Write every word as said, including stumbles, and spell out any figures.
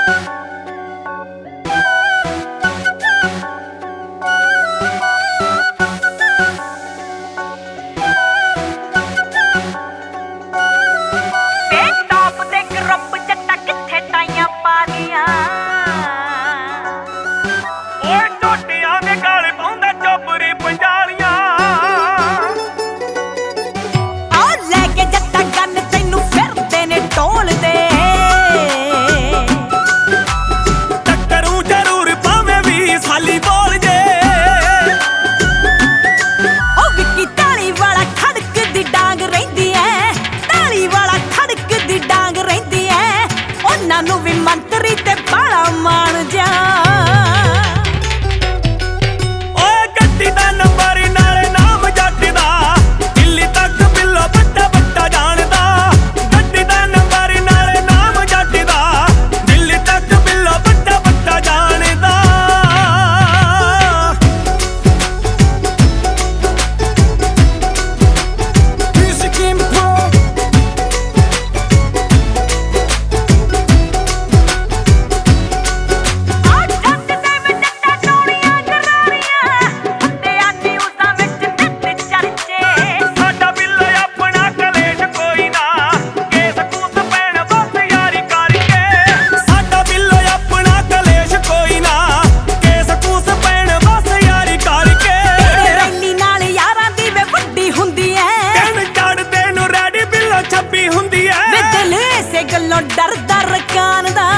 ਨੂੰ ਵੀ ਮੰਤਰੀ ਤੇ ਬਾਲਾ ਮਾਣ ਜਾ ਓਏ ਗੱਡੀ ਦਾ ਨੰਬਰ ਨਾਲੇ ਨਾਮ ਜੱਟ ਦਾ ਦਿੱਲੀ ਤੱਕ ਬਿੱਲੋ ਬੱਟਾ ਬੱਟਾ ਜਾਣਦਾ ਗੱਡੀ ਦਾ ਨੰਬਰ ਨਾਲੇ ਨਾਮ ਜੱਟ ਦਾ ਦਿੱਲੀ ਤੱਕ ਬਿੱਲੋ ਬੱਟਾ ਬੱਟਾ ਜਾਣਦਾ ਗੱਲੋਂ ਡਰਦਾ ਰਕਾਨ ਦਾ